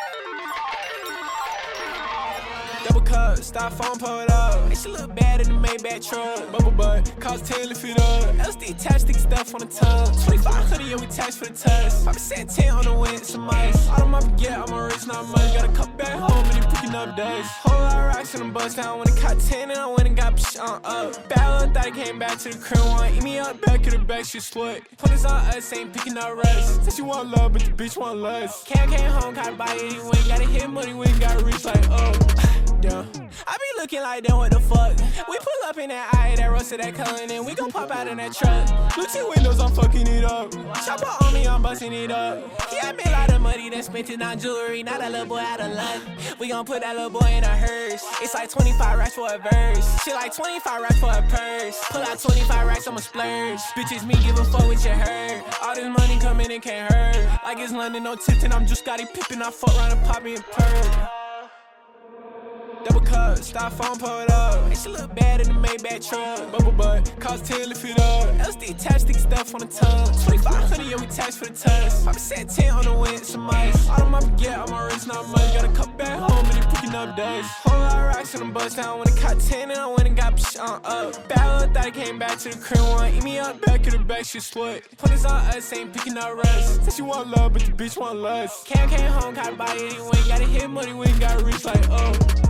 Double cup, styrofoam pulled up. Hey, she look bad in the Maybach truck. Bubble butt, cost 10, lift it up. LSD tastic stuff on the tongue. 2500, yeah, we tax for the test. Papa said 10 on the wind, some ice. All of my forget, I'm a rich, not much. Got a couple back home, and he picking up days. Whole lot of rocks in the bus down. When it caught 10, and I went and got psh on up. Bad little thought I came back to the crib one. Eat me up, back of the back, she slut. Pointers on us, ain't picking up rest. Said she want love, but the bitch want less. Came home, gotta buy it anyway. Gotta hit money, we got rich like, oh. Yeah. I be looking like them, what the fuck? We pull up in that eye, that roasted that Cullen, and we gon' pop out in that truck. Look your windows, I'm fucking it up. Chopper on me, I'm busting it up. He had me a lot of money, then spent it on jewelry. Now that little boy out of luck. We gon' put that little boy in a hearse. It's like 25 racks for a verse. Shit like 25 racks for a purse. Pull out 25 racks, I'ma splurge. Bitches, me give a fuck what you heard. All this money coming in can't hurt. Like it's London, no Tipton, I'm just Scottie Pippen. I fuck around and pop me and purr. Double cup, styrofoam pulled up. Hey, she look bad in the Maybach truck. Bubble butt, cost 10, lift it up. LSD tastic stuff on the tongue. 2500, yeah, we tax for the test. Papa said 10 on the wind, some ice. All of my forget, I'm a rich, not much. Got a couple back home, and he picking up days. Whole lot of rocks in the bus down. When it caught 10, and I went and got psh on up. Bad little thought I came back to the crib one. Eat me up, back of the back, she slut. Pointers on us, ain't picking up rest. Said she want love, but the bitch want less. Came home, gotta buy it anyway. Gotta hit money, we got rich like, oh.